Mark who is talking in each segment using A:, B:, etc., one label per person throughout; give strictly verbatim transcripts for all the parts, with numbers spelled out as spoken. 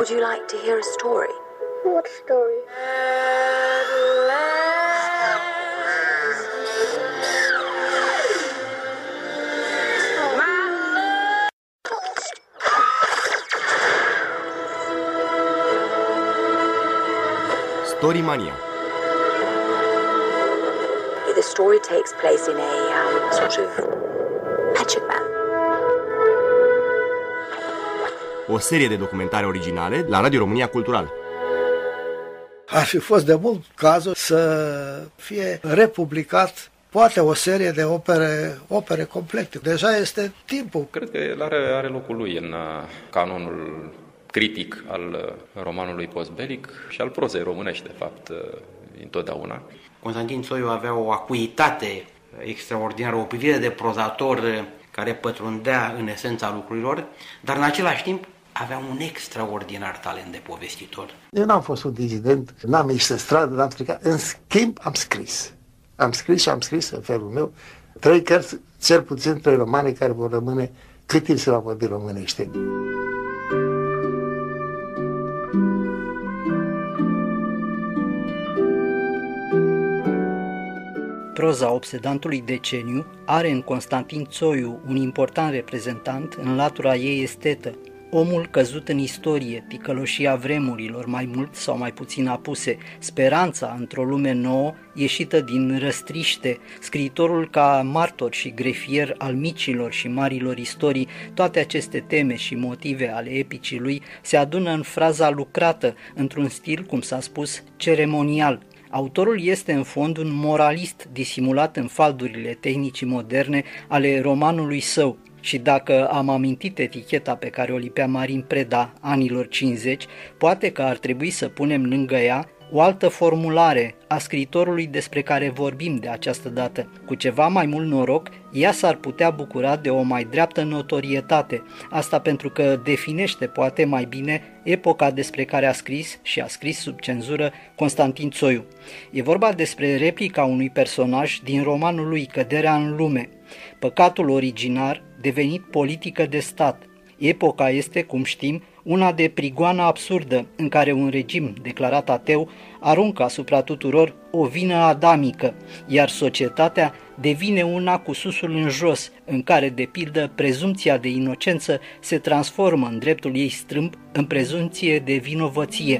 A: Would you like to hear a story?
B: What story?
C: Storimania.
A: The story takes place in a um, sort of magic man.
C: O serie de documentare originale la Radio România Cultural.
D: Ar fi fost de mult cazul să fie republicat poate o serie de opere, opere complete. Deja este timpul.
E: Cred că el are, are locul lui în canonul critic al romanului postbelic și al prozei românești, de fapt, întotdeauna.
F: Constantin Țoiu avea o acuitate extraordinară, o privire de prozator care pătrundea în esența lucrurilor, dar în același timp avea un extraordinar talent de povestitor.
G: Eu n-am fost un dizident, n-am ieșit în stradă, n-am stricat. În schimb, am scris. Am scris și am scris în felul meu trei cărți, cel puțin trei romane care vor rămâne cât timp se va vorbi românește.
H: Proza obsedantului deceniu are în Constantin Țoiu un important reprezentant în latura ei estetă. Omul căzut în istorie, ticăloșia vremurilor, mai mult sau mai puțin apuse, speranța într-o lume nouă, ieșită din răstriște, scriitorul ca martor și grefier al micilor și marilor istorii, toate aceste teme și motive ale epicii lui se adună în fraza lucrată, într-un stil, cum s-a spus, ceremonial. Autorul este în fond un moralist disimulat în faldurile tehnicii moderne ale romanului său. Și dacă am amintit eticheta pe care o lipea Marin Preda anilor cincizeci, poate că ar trebui să punem lângă ea o altă formulare a scriitorului despre care vorbim de această dată. Cu ceva mai mult noroc, ea s-ar putea bucura de o mai dreaptă notorietate, asta pentru că definește poate mai bine epoca despre care a scris și a scris sub cenzură Constantin Țoiu. E vorba despre replica unui personaj din romanul lui Căderea în lume, păcatul originar devenit politică de stat. Epoca este, cum știm, una de prigoană absurdă în care un regim declarat ateu aruncă asupra tuturor o vină adamică, iar societatea devine una cu susul în jos, în care, de pildă, prezumția de inocență se transformă în dreptul ei strâmb în prezumție de vinovăție.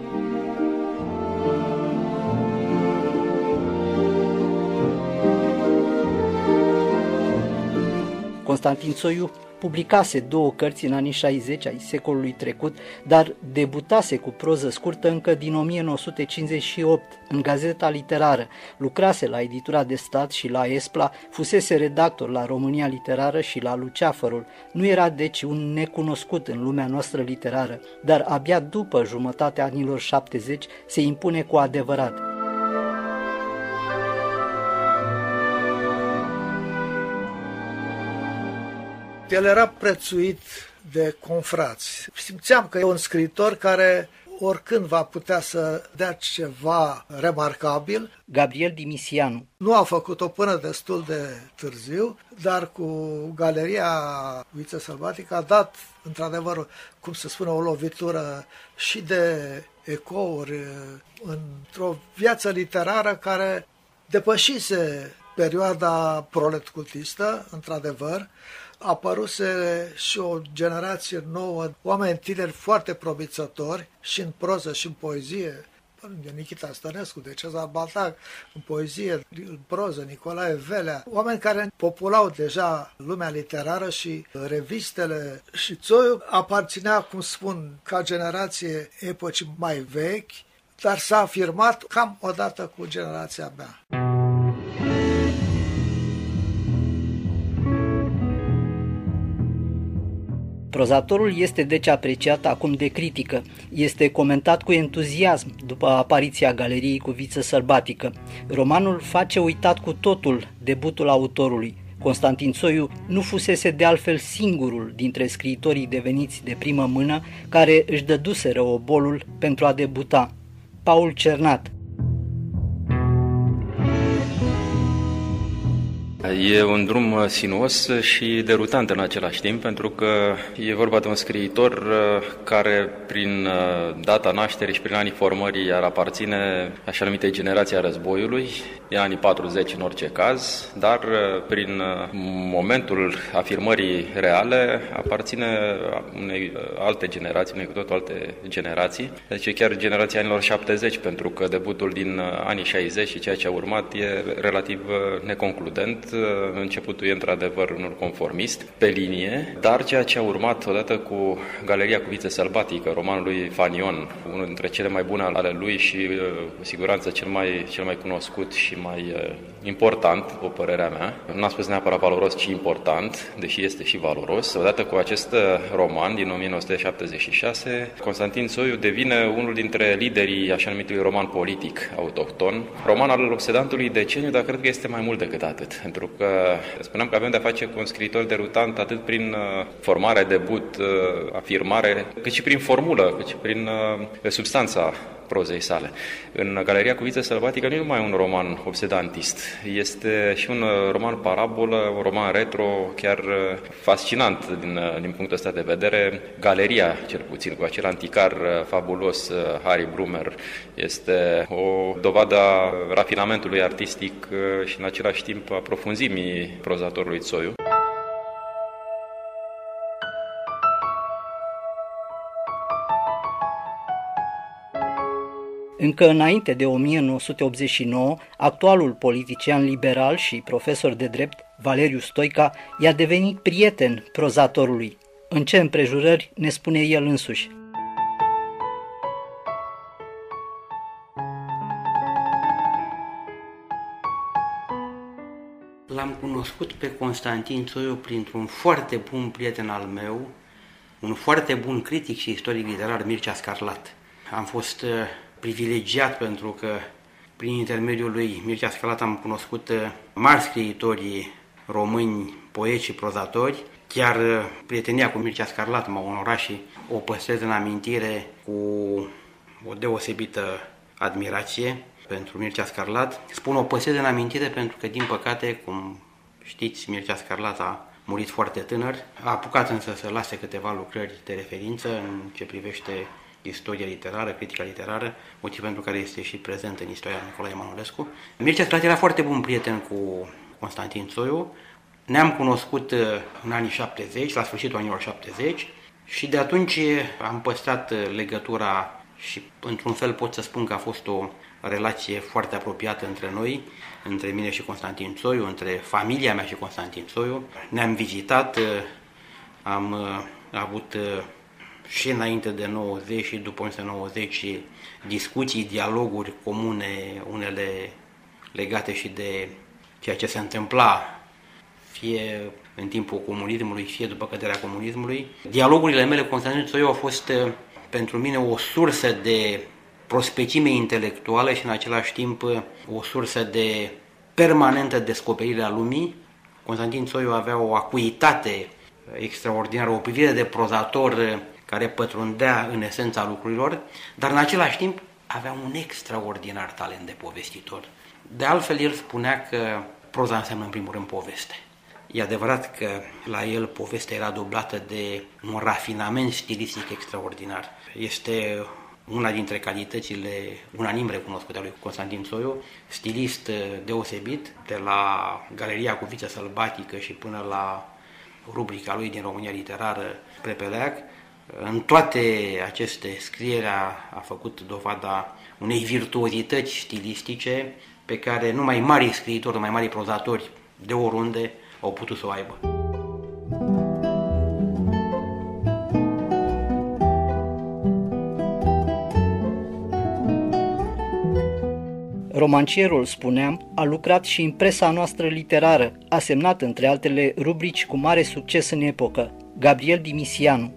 H: Constantin Țoiu publicase două cărți în anii șaizeci ai secolului trecut, dar debutase cu proză scurtă încă din o mie nouă sute cincizeci și opt în Gazeta Literară. Lucrase la Editura de Stat și la Espla, fusese redactor la România Literară și la Luceafărul. Nu era deci un necunoscut în lumea noastră literară, dar abia după jumătatea anilor șaptezeci se impune cu adevărat.
D: El era prețuit de confrați. Simțeam că e un scriitor care oricând va putea să dea ceva remarcabil.
H: Gabriel Dimisianu.
D: Nu a făcut-o până destul de târziu, dar cu Galeria Viță Sălbatică a dat, într-adevăr, cum se spune, o lovitură și de ecouri într-o viață literară care depășise perioada proletcultistă, într-adevăr. Apăruse și o generație nouă, oameni tineri foarte promițători și în proză și în poezie. Nichita Stănescu, de Cezar Baltac, în poezie, în proză, Nicolae Velea, oameni care populau deja lumea literară și revistele. Și Țoiu aparținea, cum spun, ca generație epocii mai vechi, dar s-a afirmat cam odată cu generația mea.
H: Prozatorul este deci apreciat acum de critică, este comentat cu entuziasm după apariția Galeriei cu Viță Sălbatică. Romanul face uitat cu totul debutul autorului. Constantin Țoiu nu fusese de altfel singurul dintre scriitorii deveniți de primă mână care își dăduseră obolul pentru a debuta. Paul Cernat.
E: E un drum sinuos și derutant în același timp, pentru că e vorba de un scriitor care, prin data nașterii și prin anii formării, ar aparține așa numitei generații a războiului, e anii patruzeci în orice caz, dar prin momentul afirmării reale aparține unei alte generații, unei cu totul alte generații, deci chiar generația anilor șaptezeci, pentru că debutul din anii șaizeci și ceea ce a urmat e relativ neconcludent. Începutul e într-adevăr unul conformist, pe linie, dar ceea ce a urmat odată cu Galeria cu viță sălbatică, romanul lui Fanion, unul dintre cele mai bune ale lui și cu siguranță cel mai, cel mai cunoscut și mai important, după părerea mea. Nu am spus neapărat valoros, ci important, deși este și valoros. Odată cu acest roman din o mie nouă sute șaptezeci și șase, Constantin Țoiu devine unul dintre liderii așa numitului roman politic autohton, roman al obsedantului deceniu, dar cred că este mai mult decât atât. Pentru că spuneam că avem de-a face cu un scriitor derutant atât prin formare, debut, afirmare, cât și prin formulă, cât și prin substanța prozei sale. În Galeria cu viță sălbatică nu e numai un roman obsedantist, este și un roman parabolă, un roman retro, chiar fascinant din, din punctul ăsta de vedere. Galeria, cel puțin, cu acel anticar fabulos Harry Brummer, este o dovadă a rafinamentului artistic și în același timp a profunzimii prozatorului Țoiu.
H: Încă înainte de o mie nouă sute optzeci și nouă, actualul politician liberal și profesor de drept, Valeriu Stoica, i-a devenit prieten prozatorului. În ce împrejurări ne spune el însuși.
F: L-am cunoscut pe Constantin Țoiu printr-un foarte bun prieten al meu, un foarte bun critic și istoric literar, Mircea Scarlat. Am fost privilegiat pentru că prin intermediul lui Mircea Scarlat am cunoscut mari scriitori români, poeți și prozatori. Chiar prietenia cu Mircea Scarlat m-a onorat și o păstrez în amintire cu o deosebită admirație pentru Mircea Scarlat. Spun o păstrez în amintire pentru că, din păcate, cum știți, Mircea Scarlat a murit foarte tânăr. A apucat însă să lase câteva lucrări de referință în ce privește istoria literară, critica literară, motiv pentru care este și prezent în istoria Nicolae Manolescu. Mircea Scarlat era foarte bun prieten cu Constantin Țoiu. Ne-am cunoscut în anii șaptezeci, la sfârșitul anilor șaptezeci, și de atunci am păstrat legătura și, într-un fel, pot să spun că a fost o relație foarte apropiată între noi, între mine și Constantin Țoiu, între familia mea și Constantin Țoiu. Ne-am vizitat, am avut și înainte de nouăzeci și după o mie nouă sute nouăzeci discuții, dialoguri comune, unele legate și de ceea ce se întâmpla fie în timpul comunismului, fie după căderea comunismului. Dialogurile mele cu Constantin Țoiu au fost pentru mine o sursă de prospețime intelectuală și în același timp o sursă de permanentă descoperire a lumii. Constantin Țoiu avea o acuitate extraordinară, o privire de prozator care pătrundea în esența lucrurilor, dar în același timp avea un extraordinar talent de povestitor. De altfel, el spunea că proza înseamnă în primul rând poveste. E adevărat că la el povestea era dublată de un rafinament stilistic extraordinar. Este una dintre calitățile unanim recunoscute a lui Constantin Țoiu, stilist deosebit, de la Galeria cu viță sălbatică și până la rubrica lui din România Literară, Prepeleac. În toate aceste scrieri a, a făcut dovada unei virtuozități stilistice pe care numai mari scriitori, numai mari prozatori de oriunde au putut să o aibă.
H: Romancierul, spuneam, a lucrat și în presa noastră literară, a semnat între altele rubrici cu mare succes în epocă. Gabriel Dimisianu.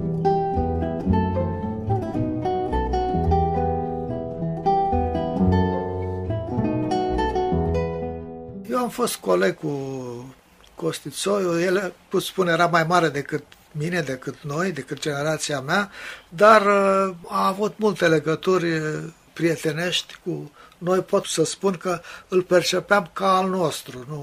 D: Eu am fost coleg cu Costi Țoiu, el, pot spune, era mai mare decât mine, decât noi, decât generația mea, dar a avut multe legături prietenești cu noi. Pot să spun că îl percepeam ca al nostru, nu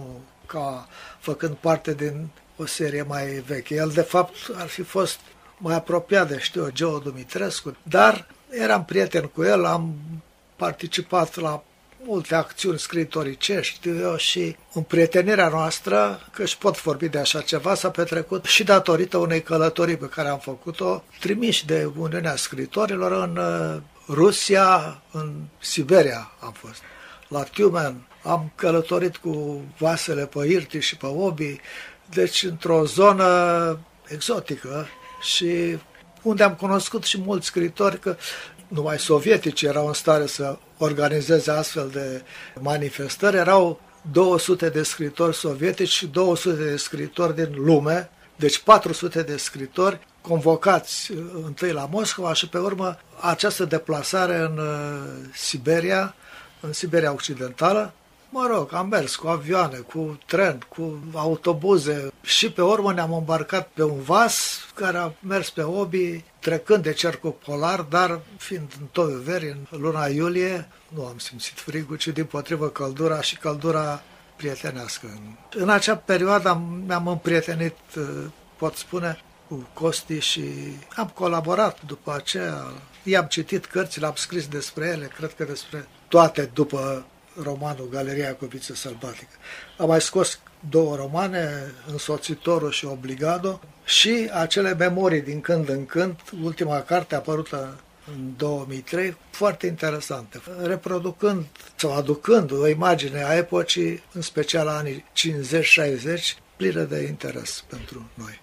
D: ca făcând parte din o serie mai veche. El, de fapt, ar fi fost mai apropiat de, știu eu, Geo Dumitrescu, dar eram prieten cu el, am participat la multe acțiuni scriitoricești, știu eu, și împrietenirea noastră, că își pot vorbi de așa ceva, s-a petrecut și datorită unei călătorii pe care am făcut-o, trimiși de Uniunea Scriitorilor în Rusia, în Siberia am fost. La Tiumen am călătorit cu vasele pe Irti și pe Obi, deci într-o zonă exotică și unde am cunoscut și mulți scriitori, că numai sovietici erau în stare să organizeze astfel de manifestări. Erau două sute de scriitori sovietici și două sute de scriitori din lume, deci patru sute de scriitori convocați întâi la Moscova și pe urmă această deplasare în Siberia, în Siberia Occidentală. Mă rog, am mers cu avioane, cu tren, cu autobuze și pe urmă ne-am îmbarcat pe un vas care a mers pe Obi, trecând de cercul polar, dar fiind în toiul veri, în luna iulie, nu am simțit frigul, ci dimpotrivă căldura și căldura prietenească. În acea perioadă mi-am împrietenit, pot spune, cu Costi și am colaborat după aceea. I-am citit cărțile, am scris despre ele, cred că despre toate după romanul Galeria cu viță sălbatică. Am mai scos două romane, Însoțitorul și Obligado, și acele memorii din când în când, ultima carte apărută în două mii trei, foarte interesante, reproducând sau aducând o imagine a epocii, în special a anii cincizeci șaizeci, plină de interes pentru noi.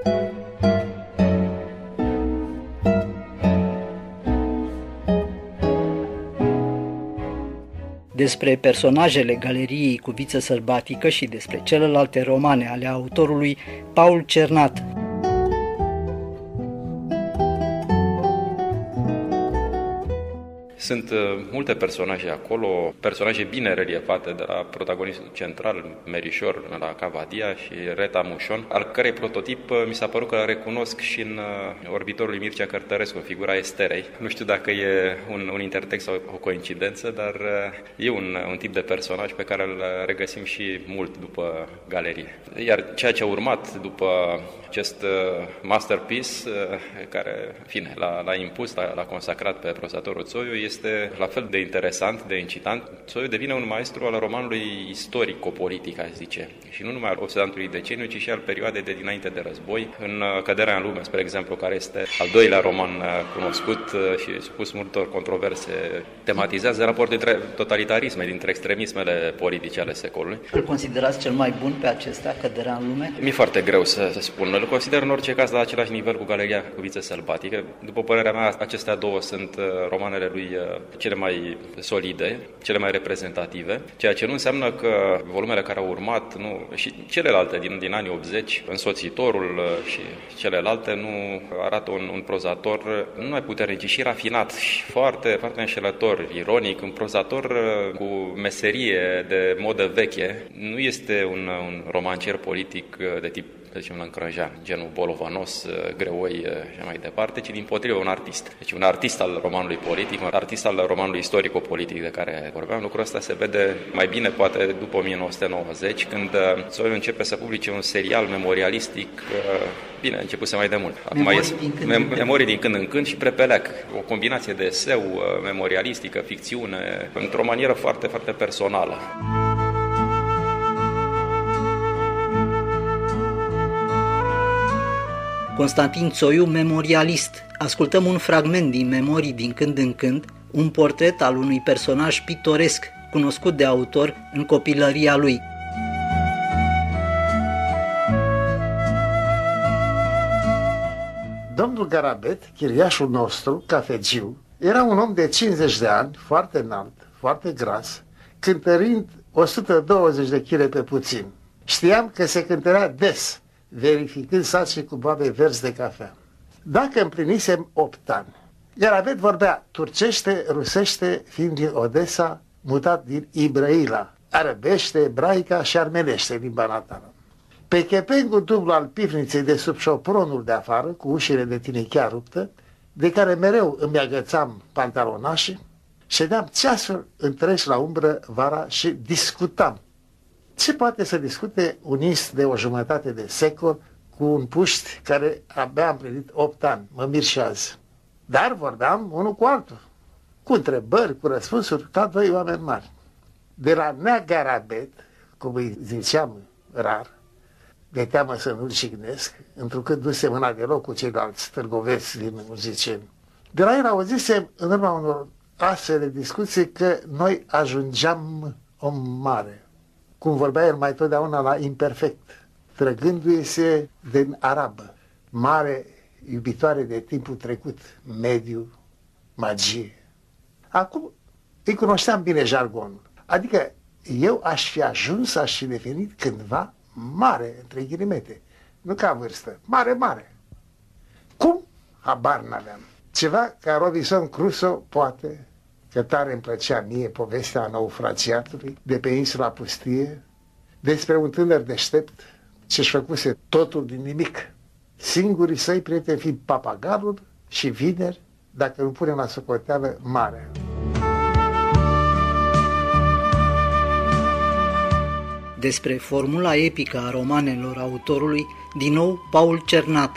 H: Despre personajele Galeriei cu viță sălbatică și despre celelalte romane ale autorului Paul Cernat.
E: Sunt uh, multe personaje acolo, personaje bine reliefate, de la protagonistul central, Merișor, la Cavadia, și Reta Mușon, al cărei prototip uh, mi s-a părut că îl recunosc și în uh, Orbitorul lui Mircea Cărtărescu, în figura Esterei. Nu știu dacă e un, un intertext sau o coincidență, dar uh, e un, un tip de personaj pe care îl regăsim și mult după Galerie. Iar ceea ce a urmat după acest uh, masterpiece, uh, care, în fine, l-a, l-a impus, l-a, l-a consacrat pe prozatorul Țoiu, este la fel de interesant, de incitant. Țoiu devine un maestru al romanului istorico-politic, aș zice. Și nu numai al obsedantului deceniu, ci și al perioadei de dinainte de război. În Căderea în lume, spre exemplu, care este al doilea roman cunoscut și supus multor controverse, tematizează raportul dintre totalitarisme, dintre extremismele politice ale secolului.
H: Îl considerați cel mai bun pe acesta, Căderea în lume?
E: Mi-e foarte greu să, să spun. Îl consider în orice caz la același nivel cu Galeria cu viță sălbatică. După părerea mea, acestea două sunt romanele lui cele mai solide, cele mai reprezentative, ceea ce nu înseamnă că volumele care au urmat, nu, și celelalte din, din anii optzeci, Însoțitorul și celelalte, nu arată un, un prozator nu mai puternic, ci și rafinat și foarte, foarte înșelător, ironic, un prozator cu meserie de modă veche. Nu este un, un romancier politic de tip, să zicem, Lăncrăjean, genul bolovanos, greoi și mai departe, ci dimpotrivă un artist. Deci un artist al romanului politic, un artist al romanului istorico-politic de care vorbeam. Lucrul ăsta se vede mai bine poate după o mie nouă sute nouăzeci, când Țoiu începe să publice un serial memorialistic. Bine, a început să mai de mult. Acum
H: Memorii,
E: ies,
H: din când
E: mem- memorii din când în când și Prepeleac. O combinație de eseu, memorialistică, ficțiune, într-o manieră foarte, foarte personală.
H: Constantin Țoiu, memorialist. Ascultăm un fragment din Memorii din când în când, un portret al unui personaj pitoresc, cunoscut de autor în copilăria lui.
G: Domnul Garabet, chiriașul nostru, cafegiu, era un om de cincizeci de ani, foarte înalt, foarte gras, cântărind o sută douăzeci de kilograme pe puțin. Știam că se cântărea des, verificând saci cu boabe verzi de cafea. Dacă împlinisem opt ani, Garabet vorbea turcește, rusește, fiind din Odessa, mutat din Ibrăila, arabește, ebraica și armenește, limba natală. Pe chepengul dublu al pivniței de sub șopronul de afară, cu ușile de tinichea ruptă, de care mereu îmi agățam pantalonașii, ședeam ceasul întregi la umbră vara și discutam. Ce poate să discute un ist de o jumătate de secol cu un puști care abia a împlinit opt ani? Mă mir și azi. Dar vorbeam unul cu altul, cu întrebări, cu răspunsuri, ca doi oameni mari. De la neagarabet, cum îi ziceam rar, de teamă să nu-l jignesc, întrucât nu semăna deloc cu ceilalți târgoveți din muzicieni. De la el auzisem, în urma unor astfel de discuții, că noi ajungeam om mare. Cum vorbea el mai totdeauna la imperfect, trăgându-i-se din arabă, mare iubitoare de timpul trecut, mediu, magie. Acum îi cunoșteam bine jargonul. Adică eu aș fi ajuns, aș fi devenit cândva mare, între ghilimete. Nu ca vârstă, mare, mare. Cum? Habar n-aveam. Ceva ca Robinson Crusoe, poate, că tare îmi plăcea mie povestea naufragiatului de pe insula pustie, despre un tânăr deștept ce-și făcuse totul din nimic. Singurii săi prieteni fiind papagalul și vineri, dacă îl punem la socoteală, mare.
H: Despre formula epică a romanelor autorului, din nou Paul Cernat.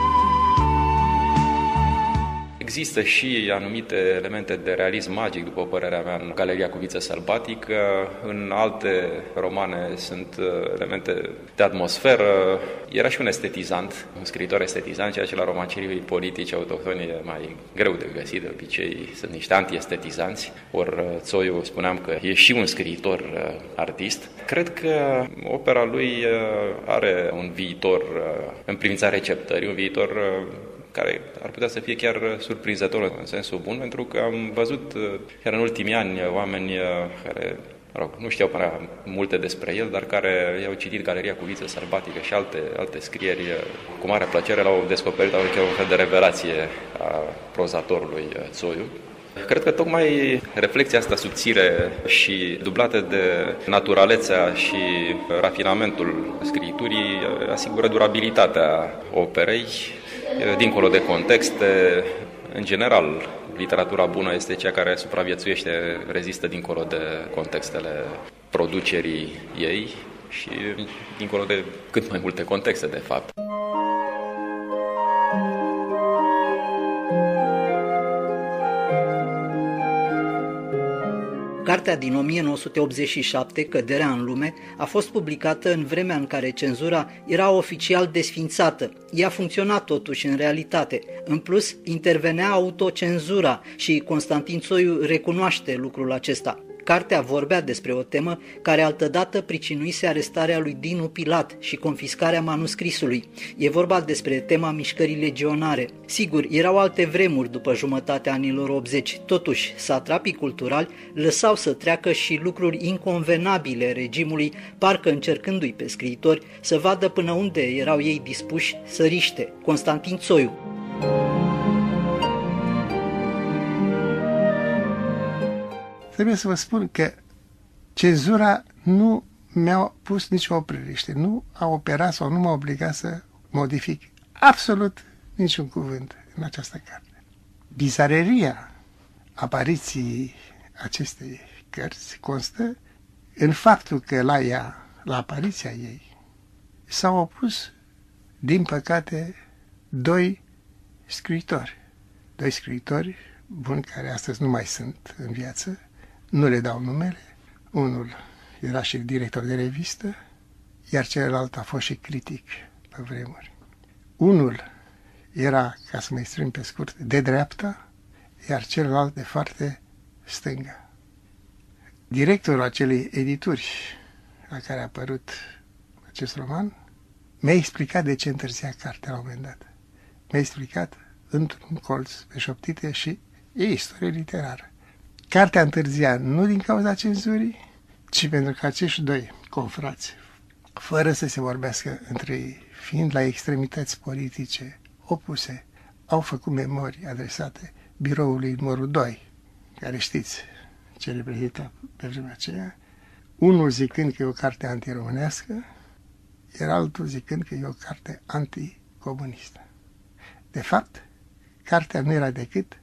E: Există și anumite elemente de realism magic, după părerea mea, în Galeria cu viță sălbatică. În alte romane sunt elemente de atmosferă. Era și un estetizant, un scriitor estetizant, ceea ce la romancerii politici autohtoni e mai greu de găsit. De obicei sunt niște anti-estetizanți. Ori Țoiu, spuneam că e și un scriitor artist. Cred că opera lui are un viitor în privința receptării, un viitor care ar putea să fie chiar surprinzător în sensul bun, pentru că am văzut chiar în ultimii ani oameni care, mă rog, nu știau prea multe despre el, dar care i-au citit Galeria cu viță sălbatică și alte, alte scrieri cu mare plăcere, l-au descoperit, au chiar un fel de revelație a prozatorului Țoiu. Cred că tocmai reflexia asta subțire și dublată de naturalețea și rafinamentul scriturii asigură durabilitatea operei, dincolo de contexte. În general, literatura bună este cea care supraviețuiește, rezistă dincolo de contextele producerii ei și dincolo de cât mai multe contexte, de fapt.
H: Cartea din o mie nouă sute optzeci și șapte, Căderea în lume, a fost publicată în vremea în care cenzura era oficial desfințată. Ea funcționa totuși în realitate. În plus, intervenea autocenzura și Constantin Țoiu recunoaște lucrul acesta. Cartea vorbea despre o temă care altădată pricinuise arestarea lui Dinu Pilat și confiscarea manuscrisului. E vorba despre tema mișcării legionare. Sigur, erau alte vremuri după jumătatea anilor optzeci, totuși satrapii culturali lăsau să treacă și lucruri inconvenabile regimului, parcă încercându-i pe scriitori să vadă până unde erau ei dispuși să riște. Constantin Țoiu.
G: Trebuie să vă spun că cenzura nu mi-a pus nicio opririște, nu a operat sau nu m-a obligat să modific absolut niciun cuvânt în această carte. Bizareria apariției acestei cărți constă în faptul că la ea, la apariția ei, s-au opus, din păcate, doi scriitori. Doi scriitori buni care astăzi nu mai sunt în viață, nu le dau numele. Unul era și director de revistă, iar celălalt a fost și critic pe vremuri. Unul era, ca să mă exprim pe scurt, de dreapta, iar celălalt de foarte stânga. Directorul acelei edituri la care a apărut acest roman mi-a explicat de ce întârzia cartea la un moment dat. Mi-a explicat într-un colț pe șoptite și e istorie literară. Cartea întârzia nu din cauza cenzurii, ci pentru că acești doi confrați, fără să se vorbească între ei, fiind la extremități politice opuse, au făcut memorii adresate biroului numărul doi, care știți ce reprezintă pe vremea aceea, unul zicând că e o carte antiromânească, iar altul zicând că e o carte anticomunistă. De fapt, cartea nu era decât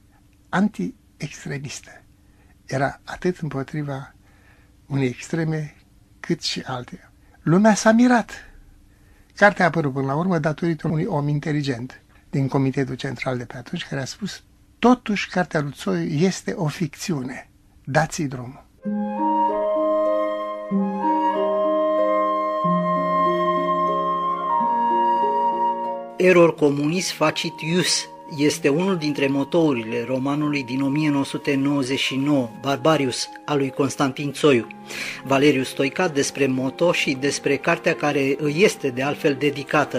G: anti-extremistă. Era atât împotriva unei extreme, cât și alte. Lumea s-a mirat. Cartea a apărut până la urmă datorită unui om inteligent din Comitetul Central de pe atunci, care a spus: totuși, cartea lui Țoiu este o ficțiune. Dați-i drumul.
H: Error communis facit ius este unul dintre motourile romanului din o mie nouă sute nouăzeci și nouă, Barbarius, al lui Constantin Țoiu. Valeriu Stoica despre moto și despre cartea care îi este de altfel dedicată.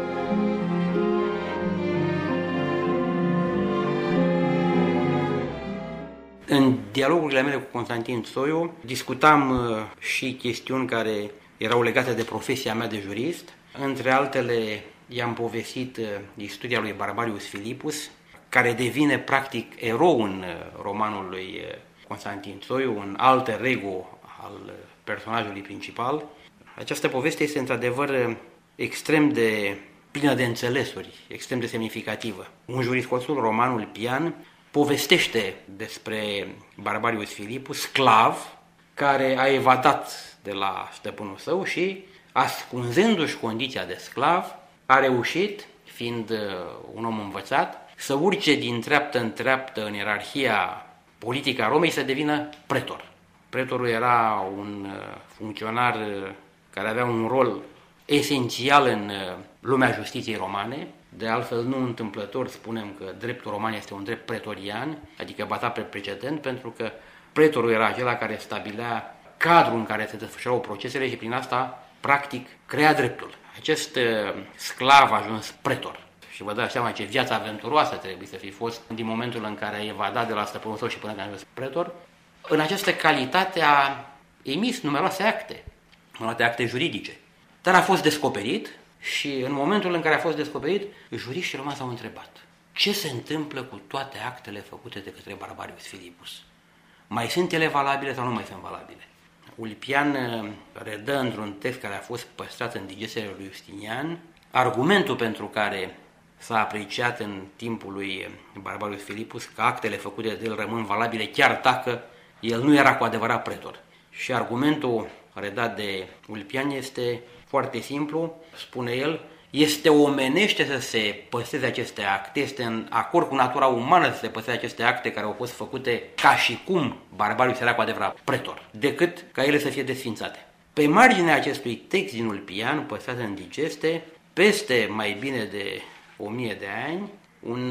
F: În dialogurile mele cu Constantin Țoiu discutam și chestiuni care erau legate de profesia mea de jurist. Între altele, i-am povestit istoria lui Barbarius Filipus, care devine practic erou în romanul lui Constantin Țoiu, un alter ego al personajului principal. Această poveste este într-adevăr extrem de plină de înțelesuri, extrem de semnificativă. Un jurisconsul roman, Ulpian, povestește despre Barbarius Filipus, sclav, care a evadat de la stăpânul său și, ascunzându-și condiția de sclav, a reușit, fiind un om învățat, să urce din treaptă în treaptă în ierarhia politică a Romei, să devină pretor. Pretorul era un funcționar care avea un rol esențial în lumea justiției romane. De altfel, nu întâmplător spunem că dreptul roman este un drept pretorian, adică bazat pe precedent, pentru că pretorul era acela care stabilea cadrul în care se desfășurau procesele și prin asta, practic, crea dreptul. Acest sclav a ajuns pretor. Și vă dați seama ce viață aventuroasă trebuie să fi fost din momentul în care a evadat de la stăpânul său și până când a ajuns pretor. În această calitate a emis numeroase acte, numeroase acte juridice. Dar a fost descoperit și în momentul în care a fost descoperit, juriștii romani s-au întrebat: ce se întâmplă cu toate actele făcute de către Barbarius Filipus? Mai sunt ele valabile sau nu mai sunt valabile? Ulpian redă într-un text care a fost păstrat în digestele lui Justinian argumentul pentru care s-a apreciat în timpul lui Barbarius Filipus că actele făcute de el rămân valabile chiar dacă el nu era cu adevărat pretor. Și argumentul redat de Ulpian este foarte simplu, spune el: este omenește să se păstreze aceste acte, este în acord cu natura umană să se păstreze aceste acte care au fost făcute ca și cum Barbarius era cu adevărat pretor, decât ca ele să fie desfințate. Pe marginea acestui text din Ulpian, păstrat în digeste, peste mai bine de o mie de ani, un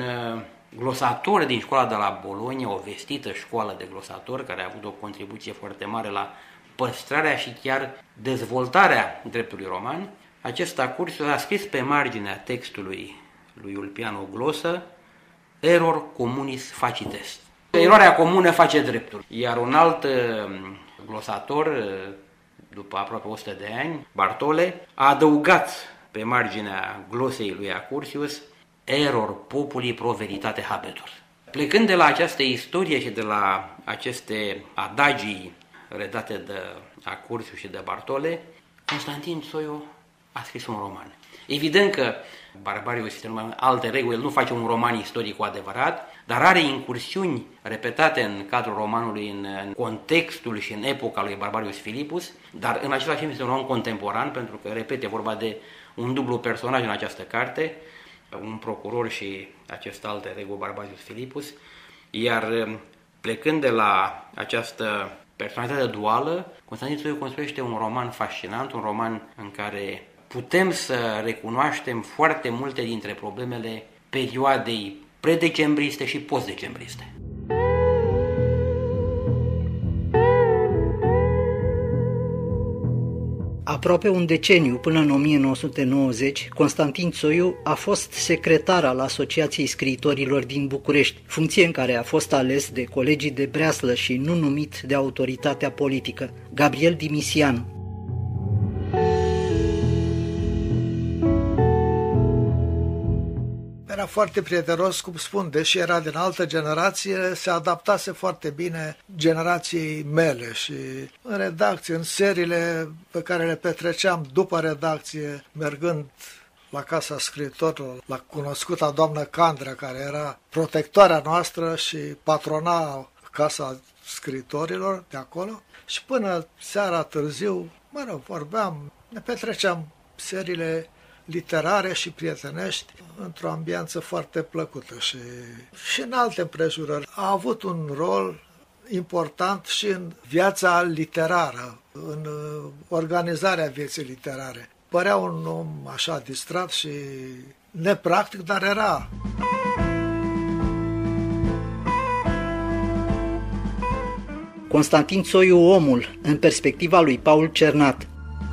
F: glosator din școala de la Bologna, o vestită școală de glosator, care a avut o contribuție foarte mare la păstrarea și chiar dezvoltarea dreptului roman, acesta Curtius a scris pe marginea textului lui Ulpian o glosă: error communis facit est. Eroarea comună face dreptul. Iar un alt glosator, după aproape o sută de ani, Bartole, a adăugat pe marginea glosei lui Accursius: error populi pro veritate habetur. Plecând de la această istorie și de la aceste adagii redate de Accursius și de Bartole, Constantin Țoiu a scris un roman. Evident că Barbarius este numai alte reguli, el nu face un roman istoric cu adevărat, dar are incursiuni repetate în cadrul romanului, în, în contextul și în epoca lui Barbarius Filipus, dar în același timp este un roman contemporan, pentru că, repet, e vorba de un dublu personaj în această carte, un procuror și acest alte reguli Barbarius Filipus, iar plecând de la această personalitate duală, Constantin Țoiu construiește un roman fascinant, un roman în care putem să recunoaștem foarte multe dintre problemele perioadei predecembriste și postdecembriste.
H: Aproape un deceniu, până în o mie nouă sute nouăzeci, Constantin Țoiu a fost secretar al Asociației Scriitorilor din București, funcție în care a fost ales de colegii de breaslă și nu numit de autoritatea politică, Gabriel Dimisianu.
D: Era foarte prietenos, cum spun, deși era din altă generație, se adaptase foarte bine generației mele și în redacție, în seriile pe care le petreceam după redacție, mergând la Casa Scriitorilor, la cunoscuta doamnă Candrea, care era protectoarea noastră și patrona Casa Scriitorilor de acolo, și până seara târziu Mă rog, vorbeam, ne petreceam seriile literare și prietenești într-o ambianță foarte plăcută și, și în alte împrejurări. A avut un rol important și în viața literară, în organizarea vieții literare. Părea un om așa distrat și nepractic, dar era.
H: Constantin Țoiu, omul, în perspectiva lui Paul Cernat.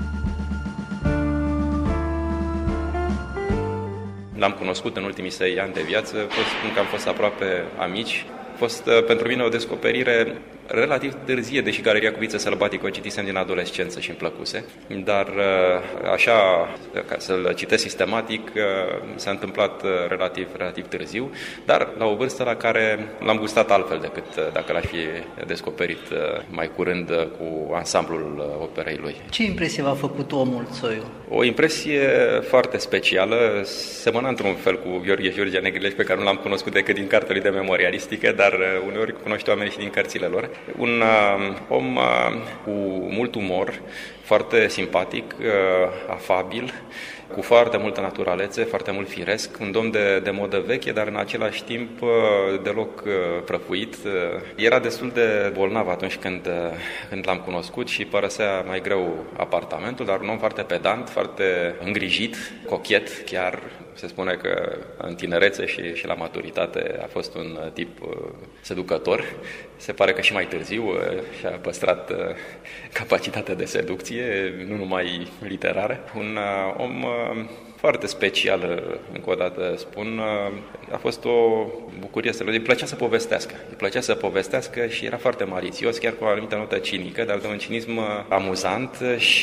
E: L-am cunoscut în ultimii săi ani de viață, pot spun că am fost aproape amici. A fost pentru mine o descoperire relativ târzie, deși Galeria Cuviță Sălbatică o citisem din adolescență și îmi plăcuse, dar așa, ca să-l citesc sistematic, s-a întâmplat relativ, relativ târziu, dar la o vârstă la care l-am gustat altfel decât dacă l-aș fi descoperit mai curând cu ansamblul operei lui.
H: Ce impresie v-a făcut omul Țoiu?
E: O impresie foarte specială, semăna într-un fel cu Gheorghe Giurgea Negrileș, pe care nu l-am cunoscut decât din cartea lui de memorialistică, dar uneori cunoște oamenii și din cărțile lor. Un uh, om uh, cu mult umor, foarte simpatic, uh, afabil, cu foarte multă naturalețe, foarte mult firesc, un domn de, de modă veche, dar în același timp uh, deloc uh, prăfuit. Uh, era destul de bolnav atunci când, uh, când l-am cunoscut și părăsea mai greu apartamentul, dar un om foarte pedant, foarte îngrijit, cochet, chiar se spune că în tinerețe și, și la maturitate a fost un tip uh, seducător. Se pare că și mai târziu uh, și-a păstrat uh, capacitatea de seducție, nu numai literară. Un uh, om uh, foarte special, încă o dată spun, a fost o bucurie să-l îi plăcea să povestească. Îi plăcea să povestească și era foarte malițios, chiar cu o anumită notă cinică, dar de un cinism amuzant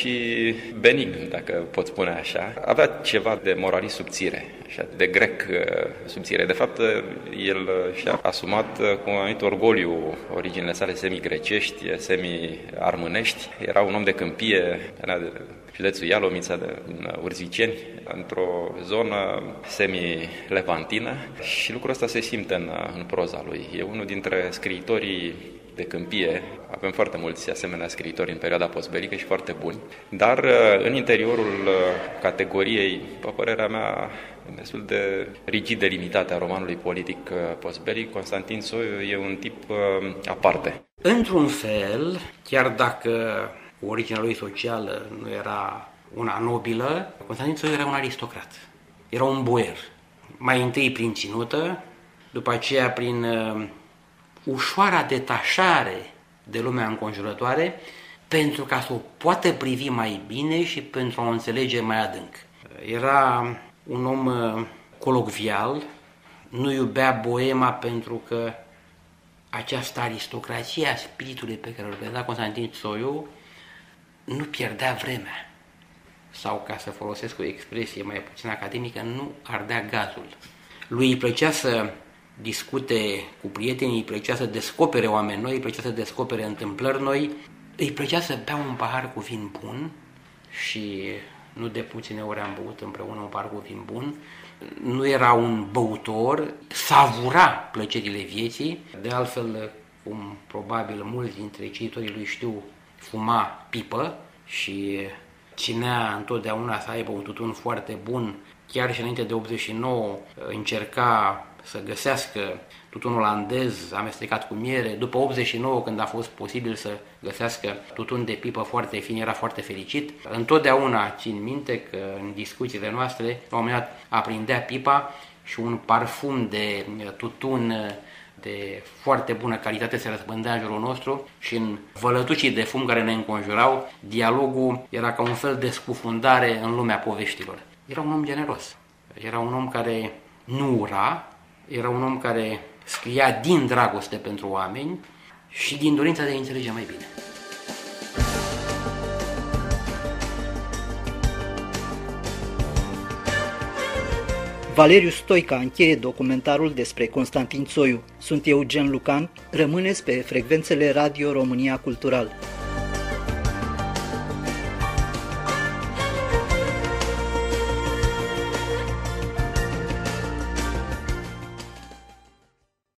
E: și benign, dacă pot spune așa. Avea ceva de moralist subțire, așa, de grec subțire. De fapt, el și-a asumat cu un anumit orgoliu originile sale semi-grecești, semi-armânești. Era un om de câmpie, era de județul Ialomița, de Urziceni, într-o zonă semi-levantină și lucrul ăsta se simte în, în proza lui. E unul dintre scriitorii de câmpie, avem foarte mulți asemenea scriitori în perioada postbelică și foarte buni, dar în interiorul categoriei, pe părerea mea, destul de rigid delimitate a romanului politic postbelic, Constantin Țoiu e un tip aparte.
F: Într-un fel, chiar dacă originea lui socială nu era una nobilă, Constantin Țoiu era un aristocrat, era un boier. Mai întâi prin ținută, după aceea prin uh, ușoara detașare de lumea înconjurătoare, pentru ca să o poată privi mai bine și pentru a o înțelege mai adânc. Era un om uh, colocvial, nu iubea boema pentru că această aristocrație a spiritului pe care îl vedea Constantin Țoiu nu pierdea vremea. Sau, ca să folosesc o expresie mai puțin academică, nu ardea gazul. Lui îi plăcea să discute cu prietenii, îi plăcea să descopere oameni noi, îi plăcea să descopere întâmplări noi, îi plăcea să bea un pahar cu vin bun și nu de puține ori am băut împreună un pahar cu vin bun. Nu era un băutor, savura plăcerile vieții, de altfel, cum probabil mulți dintre cititorii lui știu, fuma pipă și ținea întotdeauna să aibă un tutun foarte bun. Chiar și înainte de optzeci și nouă încerca să găsească tutun olandez amestecat cu miere. După optzeci și nouă, când a fost posibil să găsească tutun de pipă foarte fin, era foarte fericit. Întotdeauna țin minte că în discuțiile noastre, la un moment dat, aprindea pipa și un parfum de tutun de foarte bună calitate se răspândea în jurul nostru și în vălătucii de fum care ne înconjurau, dialogul era ca un fel de scufundare în lumea poveștilor. Era un om generos, era un om care nu ura, era un om care scria din dragoste pentru oameni și din dorința de a înțelege mai bine.
H: Valeriu Stoica încheie documentarul despre Constantin Țoiu. Sunt Eugen Lucan, rămâneți pe frecvențele Radio România Cultural.